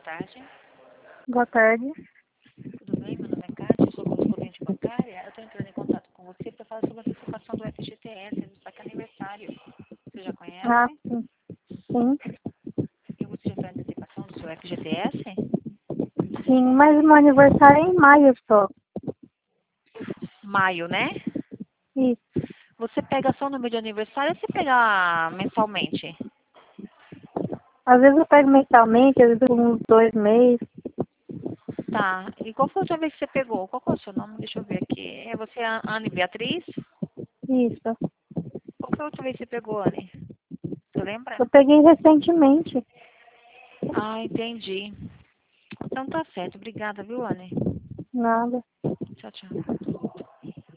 tarde. Boa tarde. Tudo bem? Meu nome é Kátia, sou correspondente bancária. Eu estou entrando em contato com você para falar sobre a antecipação do FGTS, do saque aniversário. Você já Ah, conhece? sim. Sim, E você já fez a antecipação do seu FGTS? sim, mas meu aniversário é em maio só. Maio, né? Isso. Você pega só no mês de aniversário ou você pega mensalmente? Às vezes eu pego mensalmente, às vezes por uns 2 meses. Tá. E qual foi a última vez que você pegou? Qual que é o seu nome? Deixa eu ver aqui. É você, Anne Beatriz? Isso. Qual foi a última vez que você pegou, Anne? Você lembra? Eu peguei recentemente. Ah, entendi. Então tá certo. Obrigada, viu, Anne? Nada. Tchau, tchau.